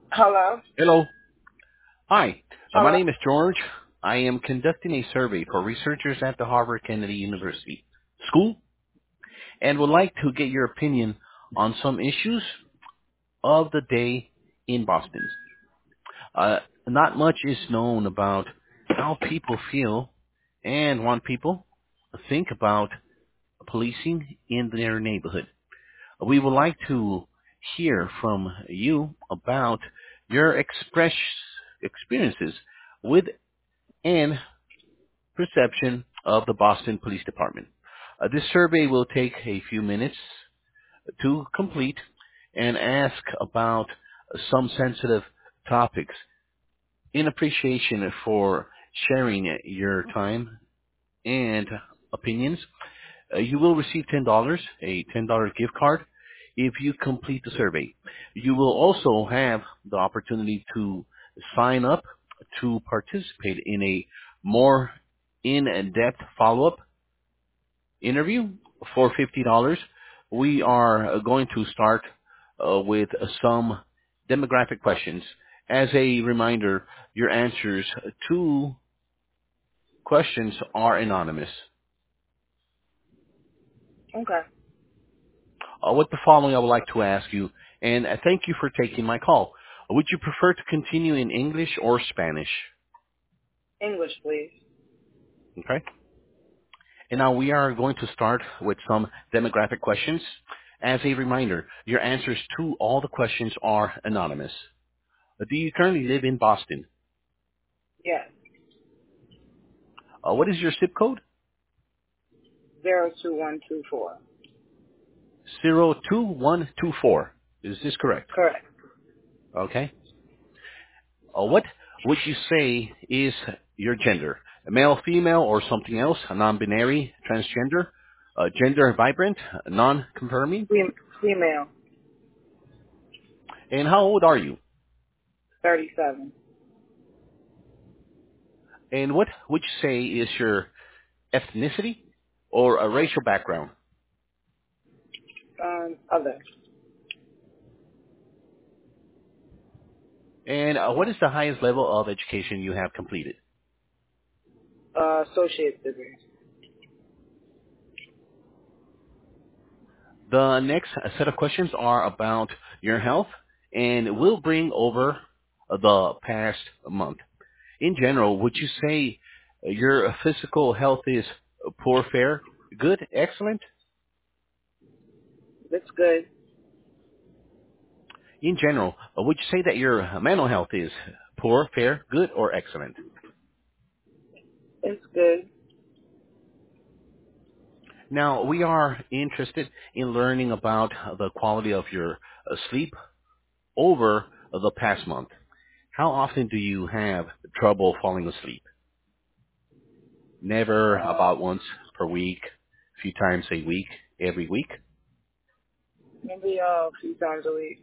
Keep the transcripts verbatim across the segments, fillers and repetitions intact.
Hello? Hello. Hi. Uh, my Hello? name is George. I am conducting a survey for researchers at the Harvard Kennedy University School and would like to get your opinion on some issues of the day in Boston. Uh, not much is known about how people feel and want people to think about policing in their neighborhood. We would like to hear from you about your express experiences with and perception of the Boston Police Department. Uh, this survey will take a few minutes to complete and ask about some sensitive topics in appreciation for sharing your time and opinions. Uh, you will receive ten dollars, a ten dollars gift card, if you complete the survey. You will also have the opportunity to sign up to participate in a more in-depth follow-up interview for fifty dollars. We are going to start uh, with some demographic questions. As a reminder, your answers to questions are anonymous. Okay. Uh, with the following, I would like to ask you, and uh, thank you for taking my call. Would you prefer to continue in English or Spanish? English, please. Okay. And now we are going to start with some demographic questions. As a reminder, your answers to all the questions are anonymous. Uh, do you currently live in Boston? Yes. Uh, what is your zip code? Zero two one two four. Zero two one two four. Is this correct? Correct. Okay. Uh, what would you say is your gender? A male, female, or something else? A non-binary, transgender, uh, gender vibrant, non-confirming? Fem- female. And how old are you? Thirty-seven. And what would you say is your ethnicity or a racial background? Um, other. And uh, what is the highest level of education you have completed? Uh, associate degree. The next set of questions are about your health, and we'll bring over the past month. In general, would you say your physical health is poor, fair, good, excellent? It's good. In general, would you say that your mental health is poor, fair, good, or excellent? It's good. Now, we are interested in learning about the quality of your uh, sleep over the past month. How often do you have trouble falling asleep? Never, Uh, about once per week, a few times a week, every week? maybe uh, a few times a week.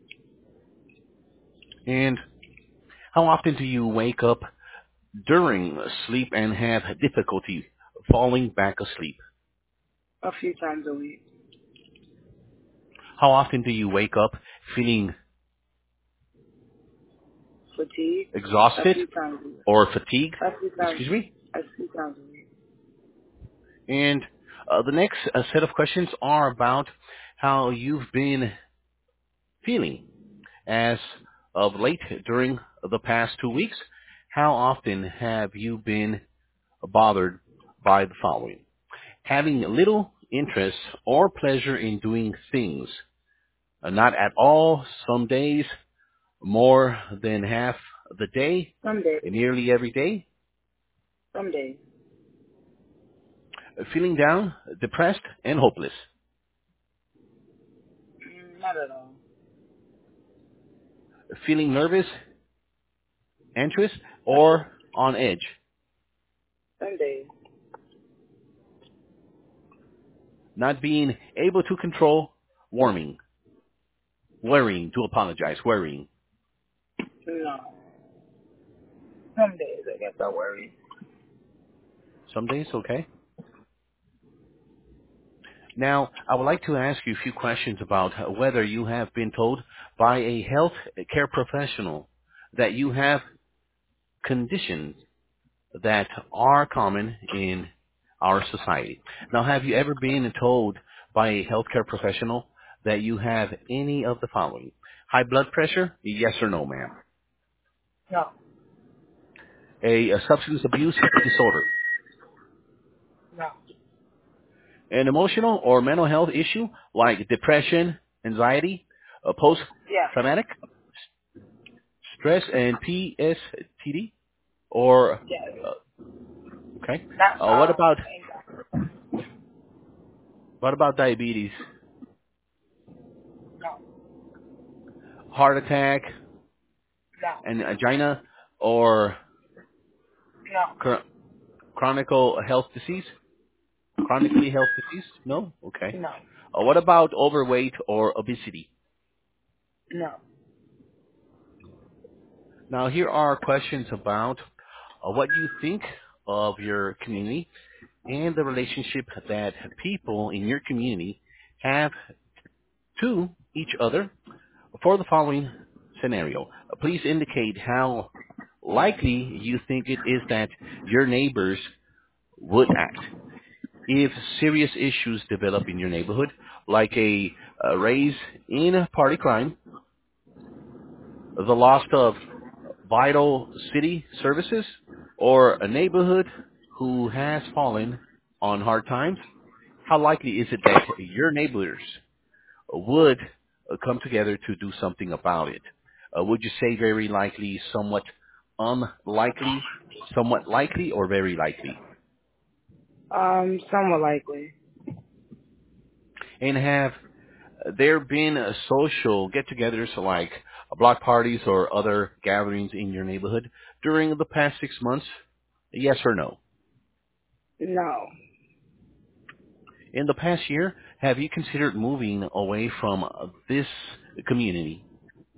And how often do you wake up during sleep and have difficulty falling back asleep? A few times a week. How often do you wake up feeling Fatigue. A exhausted few times a week. or fatigued? A few times. Excuse me? A few times a week. And uh, the next uh, set of questions are about how you've been feeling as of late during the past two weeks. How often have you been bothered by the following? Having little interest or pleasure in doing things. Uh, not at all, some days, more than half the day, Some days. nearly every day. Some days. Uh, Feeling down, depressed, and hopeless. Mm, not at all. Feeling nervous, anxious, or on edge. Some days. Not being able to control warming. Worrying, to apologize, worrying. No. Some days, I guess I worry. Some days, okay. Now, I would like to ask you a few questions about uh, whether you have been told by a health care professional that you have conditions that are common in our society. Now, have you ever been told by a healthcare professional that you have any of the following? High blood pressure? Yes or no, ma'am. No. A, a substance abuse disorder? No. An emotional or mental health issue like depression, anxiety, uh, Yes. post-traumatic stress and P S T D? Or, Yes. uh, okay. Not, Uh, what uh, about, anxiety. what about diabetes, No. heart attack, No. and angina, or No. chron- chronic health disease? Chronically health disease? No? Okay. No. Uh, what about overweight or obesity? No. Now, here are questions about uh, what you think of your community and the relationship that people in your community have to each other for the following scenario. Uh, Please indicate how likely you think it is that your neighbors would act if serious issues develop in your neighborhood, like a, a raise in party crime, the loss of vital city services, or a neighborhood who has fallen on hard times. How likely is it that your neighbors would uh, come together to do something about it? Uh, would you say very likely, somewhat unlikely, somewhat likely, or very likely? Um, somewhat likely. And have there been uh, social get-togethers like uh, block parties or other gatherings in your neighborhood during the past six months? Yes or no? No. In the past year, have you considered moving away from uh, this community?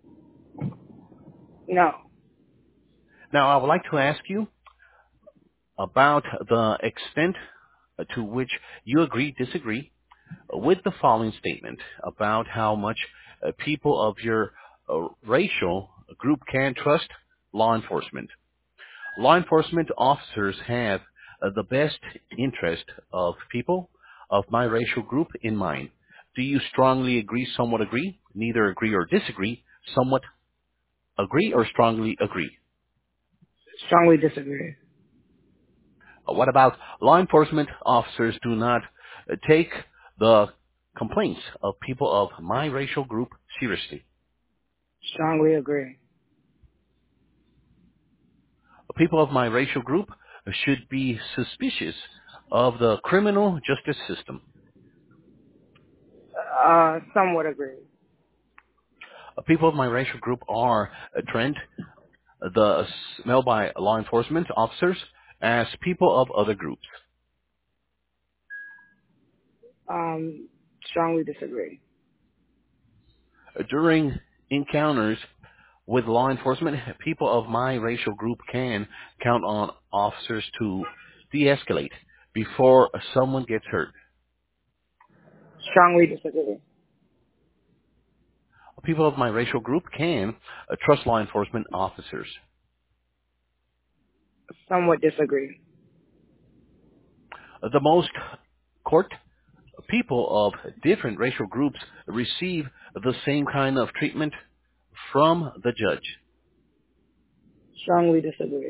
No. Now, I would like to ask you about the extent to which you agree, disagree with the following statement about how much uh, people of your uh, racial group can trust law enforcement. Law enforcement officers have uh, the best interest of people of my racial group in mind. Do you strongly agree, somewhat agree, neither agree or disagree, somewhat agree, or strongly agree? Strongly disagree. Uh, What about law enforcement officers do not uh, take the complaints of people of my racial group seriously? Strongly agree. People of my racial group should be suspicious of the criminal justice system. Uh, somewhat agree. People of my racial group are uh, trained the smell by law enforcement officers as people of other groups. Um, strongly disagree. During encounters with law enforcement, people of my racial group can count on officers to de-escalate before someone gets hurt. Strongly disagree. People of my racial group can uh, trust law enforcement officers. Somewhat disagree. The most court people of different racial groups receive the same kind of treatment from the judge. Strongly disagree.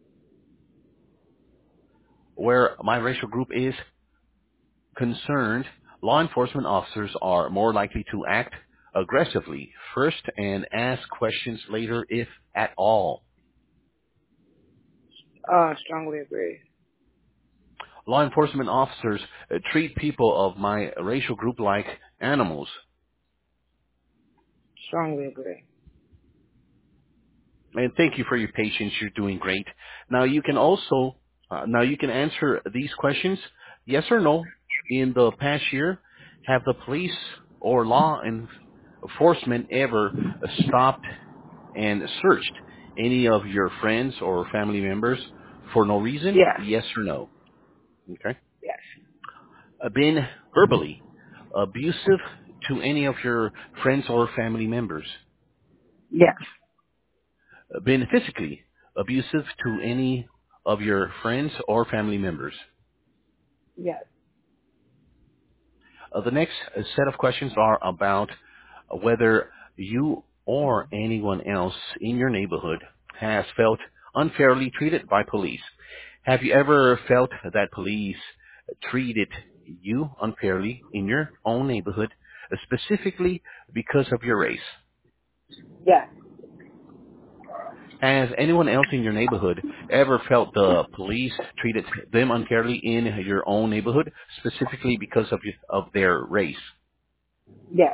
Where my racial group is concerned, law enforcement officers are more likely to act aggressively first and ask questions later, if at all. Uh, strongly agree. Law enforcement officers uh, treat people of my racial group like animals. Strongly agree. And thank you for your patience. You're doing great. Now you can also, uh, now you can answer these questions, yes or no. In the past year, have the police or law enforcement ever stopped and searched any of your friends or family members for no reason? Yes. Yes or no? Okay. Yes. Uh, been verbally abusive to any of your friends or family members? Yes. Been physically abusive to any of your friends or family members? Yes. Uh, the next uh, set of questions are about whether you or anyone else in your neighborhood has felt unfairly treated by police. Have you ever felt that police treated you unfairly in your own neighborhood, uh, specifically because of your race? Yes. Has anyone else in your neighborhood ever felt the police treated them unfairly in your own neighborhood, specifically because of, of their race? Yes.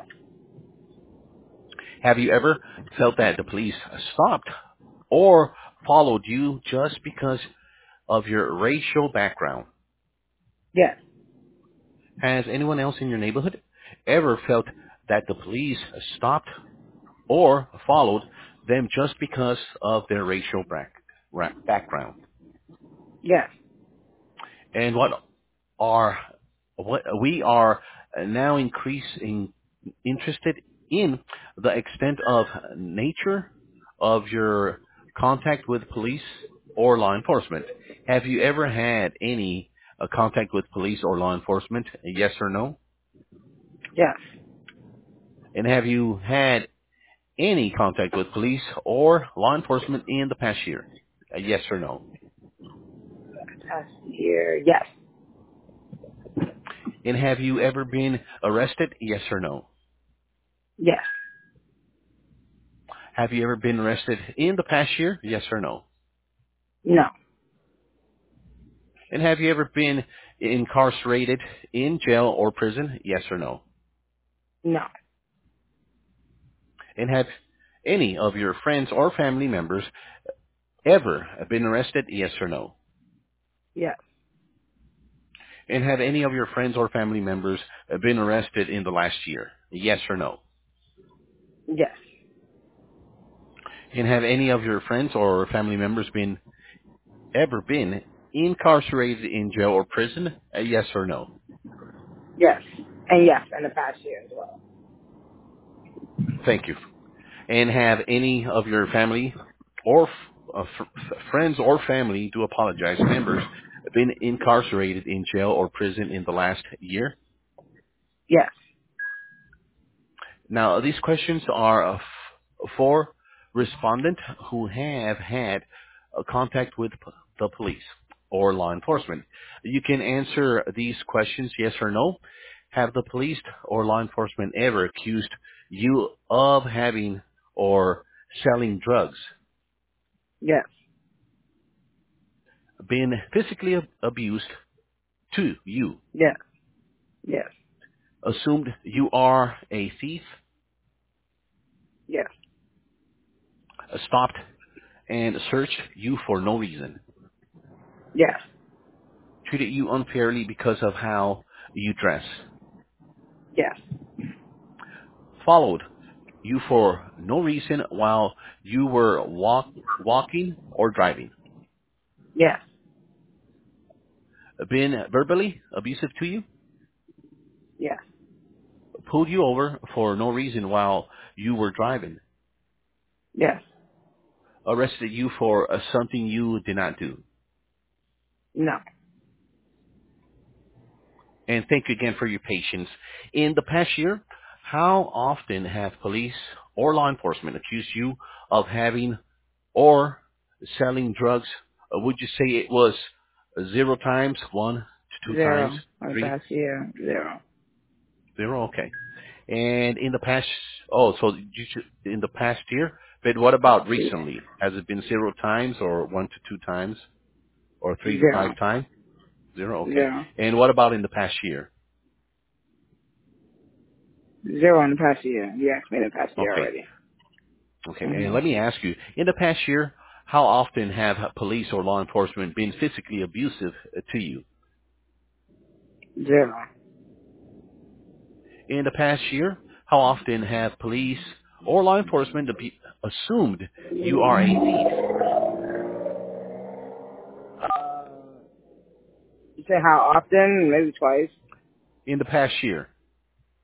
Have you ever felt that the police stopped or followed you just because of your racial background? Yes. Has anyone else in your neighborhood ever felt that the police stopped or followed them just because of their racial back, ra- background? Yes. And what are what we are now increasing interested in the extent of nature of your contact with police or law enforcement. Have you ever had any uh, contact with police or law enforcement? Yes or no? Yes. And have you had any contact with police or law enforcement in the past year? Uh, Yes or no? Past year. Yes. And have you ever been arrested? Yes or no? Yes. Have you ever been arrested in the past year? Yes or no? No. And have you ever been incarcerated in jail or prison? Yes or no? No. And have any of your friends or family members ever been arrested? Yes or no? Yes. And have any of your friends or family members been arrested in the last year? Yes or no? Yes. And have any of your friends or family members been ever been incarcerated in jail or prison? Yes or no? Yes. And yes, in the past year as well. Thank you. And have any of your family or f- uh, f- friends or family, do apologize, members, been incarcerated in jail or prison in the last year? Yes. Now, these questions are uh, f- for respondents who have had uh, contact with p- the police or law enforcement. You can answer these questions yes or no. Have the police or law enforcement ever accused you of having or selling drugs? Yes. Been physically ab- abused to you? Yes. Yes. Assumed you are a thief? Yes. Uh, Stopped and searched you for no reason? Yes. Treated you unfairly because of how you dress? Yes. Followed you for no reason while you were walk, walking or driving? Yes. Been verbally abusive to you? Yes. Pulled you over for no reason while you were driving? Yes. Arrested you for uh, something you did not do? No. And thank you again for your patience. In the past year, how often have police or law enforcement accused you of having or selling drugs? Uh, would you say it was zero times, one to two times, Zero. In the three, past year. Zero. zero? Okay. And in the past, oh, so you should, in the past year, but what about Yeah. recently? Has it been zero times or one to two times or three to Zero. five times? Zero, okay. Zero. And what about in the past year? Zero in the past year. You asked me the past year Okay. already. Okay, and hmm let me ask you, in the past year, how often have police or law enforcement been physically abusive uh, to you? Zero. In the past year, how often have police or law enforcement abu- assumed you are a thief? Uh, you say how often? Maybe twice. In the past year.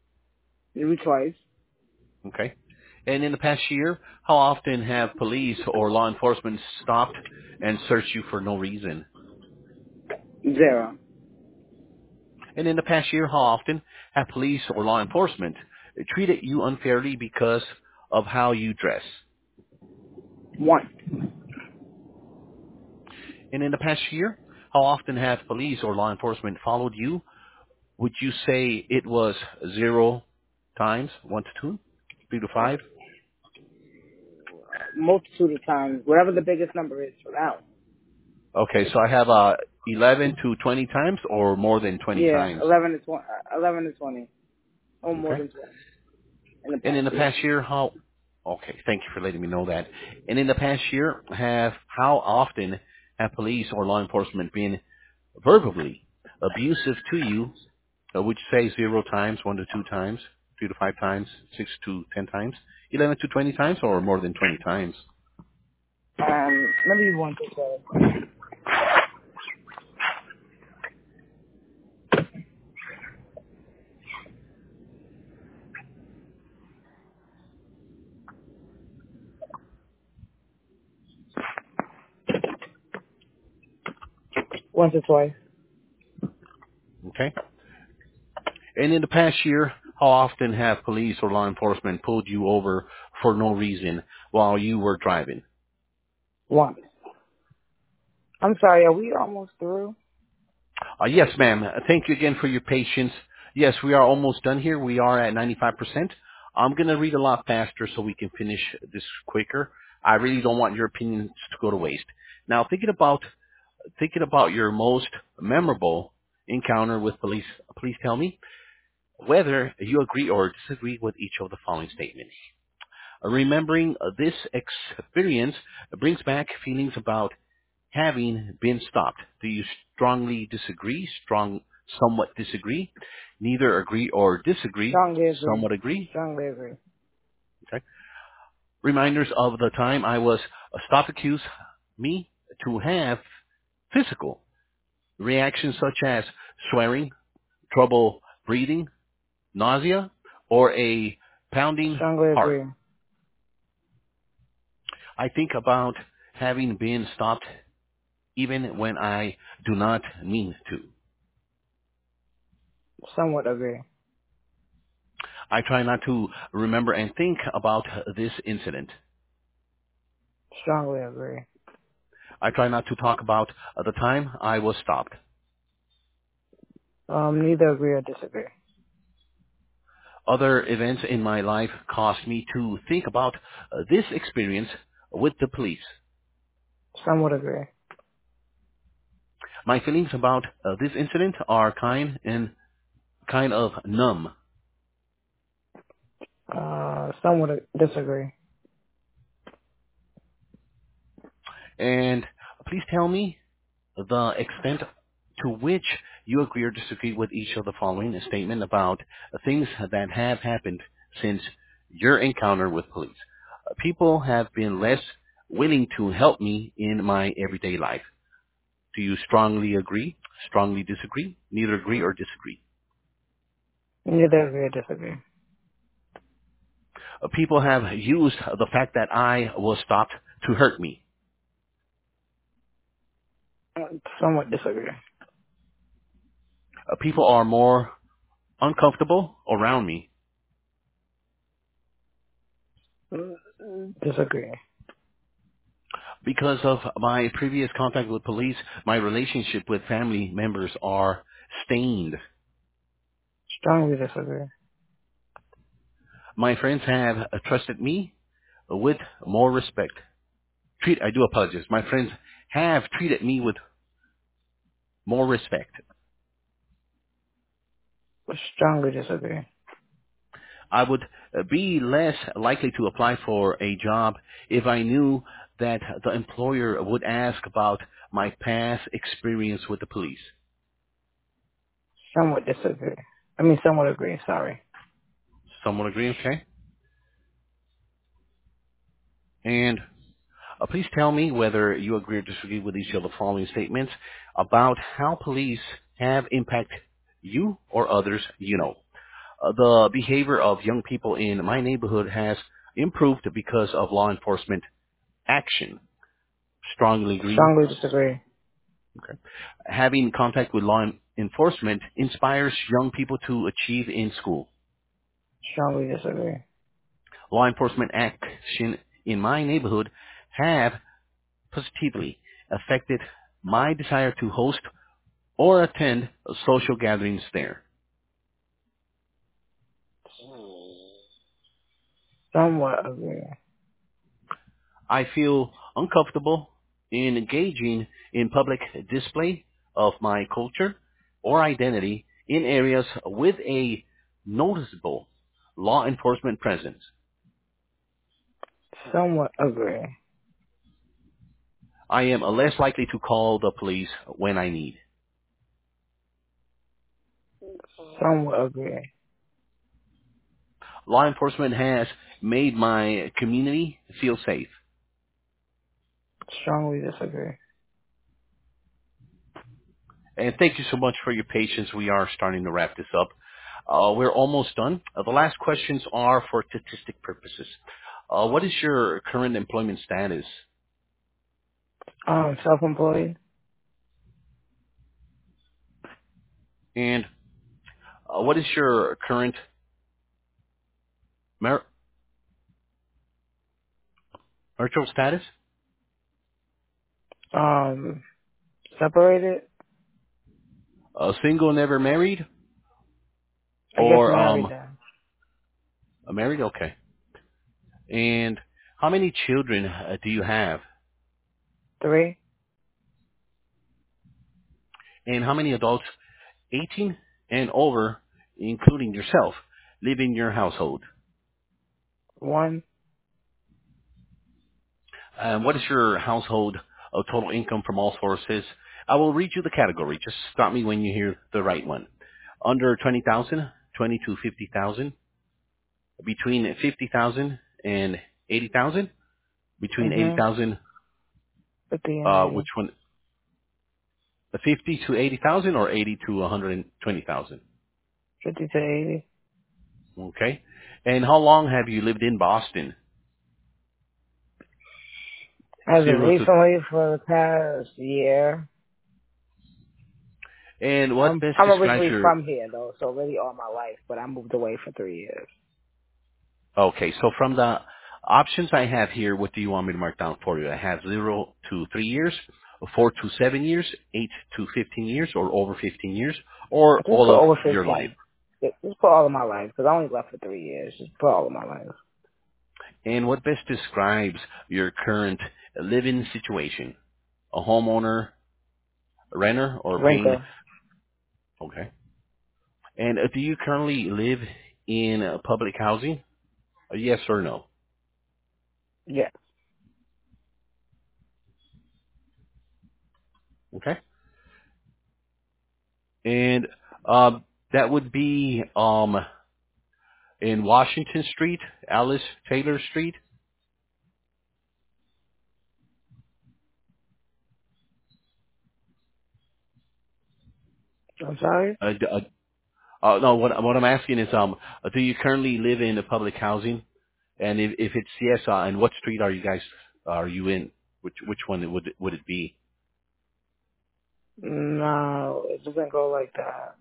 Maybe twice. Okay. And in the past year, how often have police or law enforcement stopped and searched you for no reason? Zero. And in the past year, how often have police or law enforcement treated you unfairly because of how you dress? One. And in the past year, how often have police or law enforcement followed you? Would you say it was zero times, one to two, three to five? Multitude of times. Whatever the biggest number is for that one. Okay, so I have uh, eleven to twenty times or more than twenty Yeah, times. eleven to twenty. Eleven to twenty. Or more Okay. than twenty in the And in past the year. past year, how? Okay, thank you for letting me know that. And in the past year, have how often have police or law enforcement been verbally abusive to you? Uh, would you say zero times, one to two times, three to five times, six to ten times, eleven to twenty times, or more than twenty times? Um, maybe one to twelve. Once or twice. Okay. And in the past year, how often have police or law enforcement pulled you over for no reason while you were driving? Once. I'm sorry, are we almost through? Uh, yes, ma'am. Uh, Thank you again for your patience. Yes, we are almost done here. We are at ninety-five percent. I'm going to read a lot faster so we can finish this quicker. I really don't want your opinions to go to waste. Now, thinking about thinking about your most memorable encounter with police, please tell me whether you agree or disagree with each of the following statements. Remembering uh, this experience brings back feelings about having been stopped. Do you strongly disagree? Strong, somewhat disagree? Neither agree or disagree? Strongly agree. Somewhat agree? Strongly agree. Okay. Reminders of the time I was stopped accused me to have physical reactions such as swearing, trouble breathing, nausea, or a pounding Strongly heart. agree. I think about having been stopped even when I do not mean to. Somewhat agree. I try not to remember and think about this incident. Strongly agree. I try not to talk about the time I was stopped. Um, neither agree or disagree. Other events in my life caused me to think about uh, this experience with the police. Somewhat agree. My feelings about uh, this incident are kind and kind of numb. Uh, somewhat a- disagree. And please tell me the extent to which you agree or disagree with each of the following statement about things that have happened since your encounter with police. Uh, People have been less willing to help me in my everyday life. Do you strongly agree, strongly disagree, neither agree or disagree? Neither agree or disagree. Uh, People have used the fact that I was stopped to hurt me. Uh, somewhat disagree. Uh, People are more uncomfortable around me. Uh, Disagree. Because of my previous contact with police, my relationship with family members are stained. Strongly disagree. My friends have uh, trusted me with more respect. Treat, I do apologize. My friends have treated me with more respect. Strongly disagree. I would uh, be less likely to apply for a job if I knew that the employer would ask about my past experience with the police. Somewhat disagree. I mean, somewhat agree. Sorry. Someone agree, okay? And Uh, please tell me whether you agree or disagree with each of the following statements about how police have impacted you or others you know. Uh, the behavior of young people in my neighborhood has improved because of law enforcement action. Strongly agree. Strongly disagree. Okay. Having contact with law enforcement inspires young people to achieve in school. Strongly disagree. Law enforcement action in my neighborhood have positively affected my desire to host or attend social gatherings there. Somewhat agree. I feel uncomfortable in engaging in public display of my culture or identity in areas with a noticeable law enforcement presence. Somewhat agree. I am less likely to call the police when I need. Somewhat agree. Law enforcement has made my community feel safe. Strongly disagree. And thank you so much for your patience. We are starting to wrap this up. Uh, we're almost done. Uh, the last questions are for statistic purposes. Uh, what is your current employment status? Um, self-employed. And uh, what is your current mar- marital status? Um, separated. Uh, single, never married? I guess Or married um, then. married? Okay. And how many children uh, do you have? Three. And how many adults, eighteen and over, including yourself, live in your household? One. Um, what is your household uh, total income from all sources? I will read you the category. Just stop me when you hear the right one. Under twenty thousand, twenty to fifty thousand, between fifty thousand and eighty thousand, between eighty Mm-hmm. thousand, Fifty and uh, which eighty. one? The fifty to eighty thousand or eighty to one hundred twenty thousand? Fifty to eighty. Okay. And how long have you lived in Boston? As of Zero to. recently for the past year. And what I'm best I'm describes originally your. from here though, so really all my life, but I moved away for three years. Okay, so from the options I have here, what do you want me to mark down for you? I have zero to three years, four to seven years, eight to fifteen years, or over fifteen years, or Just all put of over your life. fifteen. Just put all of my life, because I only left for three years. Just put all of my life. And what best describes your current living situation? A homeowner, a renter, or paying? Renter. Okay. And uh, do you currently live in uh, public housing? A yes or no? Yeah. Okay. And um, that would be um, in Washington Street, Alice Taylor Street. I'm sorry? Uh, d- uh, uh, no, what, what I'm asking is, um, uh, do you currently live in the public housing? And if, if it's yes, uh, and what street are you guys are you in? Which which one would it, would it be? No, it doesn't go like that.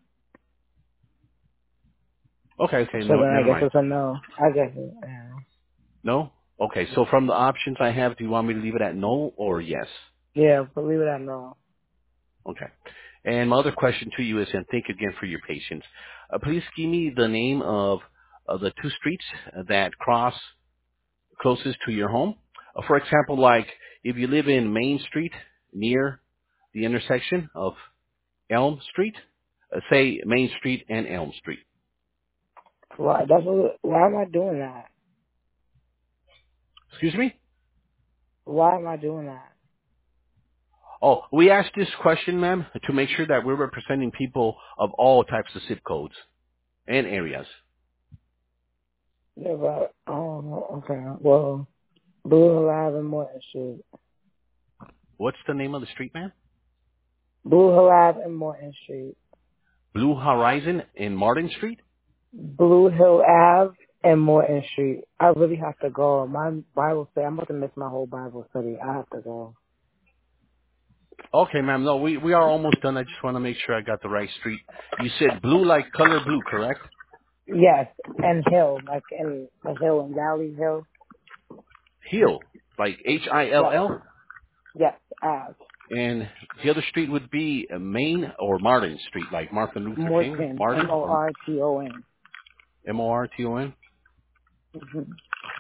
Okay, okay, So no, then I never guess mind. it's a no. I guess it, yeah. No. Okay, so from the options I have, do you want me to leave it at no or yes? Yeah, believe it or no. Okay. And my other question to you is, and thank you again for your patience. Uh, please give me the name of, of the two streets that cross closest to your home. Uh, for example, like if you live in Main Street near the intersection of Elm Street, uh, say Main Street and Elm Street. Why? That's what, why am I doing that? Excuse me? Why am I doing that? Oh, we asked this question, ma'am, to make sure that we're representing people of all types of zip codes and areas. Yeah, but, oh, okay. Well, Blue Alive and Morton Street. What's the name of the street, ma'am? Blue Alive and Morton Street. Blue Horizon in Martin Street? Blue Hill Ave and Morton Street. I really have to go. My Bible study, I'm about to miss my whole Bible study. I have to go. Okay, ma'am. No, we we are almost done. I just want to make sure I got the right street. You said blue like color blue, correct? Yes, and Hill, like in the Hill and Valley Hill. Hill, like H I L Yes, L. yes, Ave. And the other street would be uh, Main or Martin Street, like Martin Luther King, Morton, M Martin O or R T O N. M O R T O N. Mm-hmm.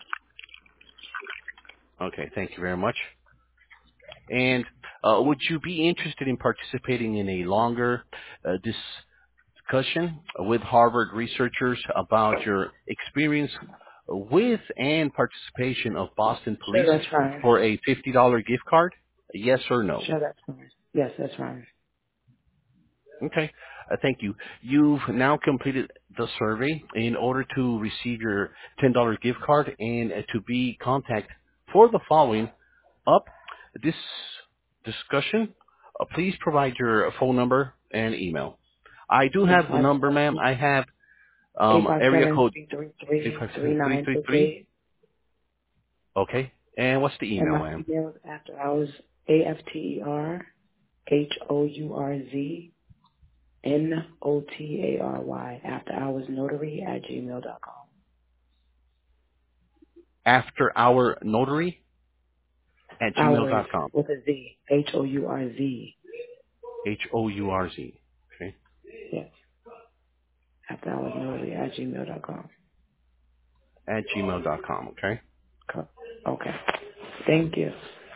Okay, thank you very much. And uh, would you be interested in participating in a longer uh, discussion with Harvard researchers about your experience with and participation of Boston Sure, Police that's fine. for a fifty dollars gift card? Yes or no? Sure, that's fine. Yes, that's fine. Okay. Uh, thank you. You've now completed the survey. In order to receive your ten dollars gift card and uh, to be contacted for the following up this discussion, uh, please provide your phone number and email. I do Eight have the five number, ma'am. seven I have eight um, five area seven code three three eight three five three seven three nine three six three. eight. Okay. And what's the And email, my ma'am? email is after hours A F T E R H O U R Z N O T A R Y after hours notary at gmail dot com. After our notary at gmail Hours dot com. with a Z. H O U R Z. H O U R Z. Okay. Yes. After hours notary at gmail dot com. At gmail dot com. Okay. Co- Okay. Thank you.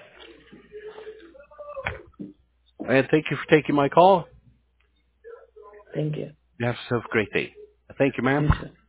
And thank you for taking my call. Thank you. You have yourself a great day. Thank you, You ma'am. too.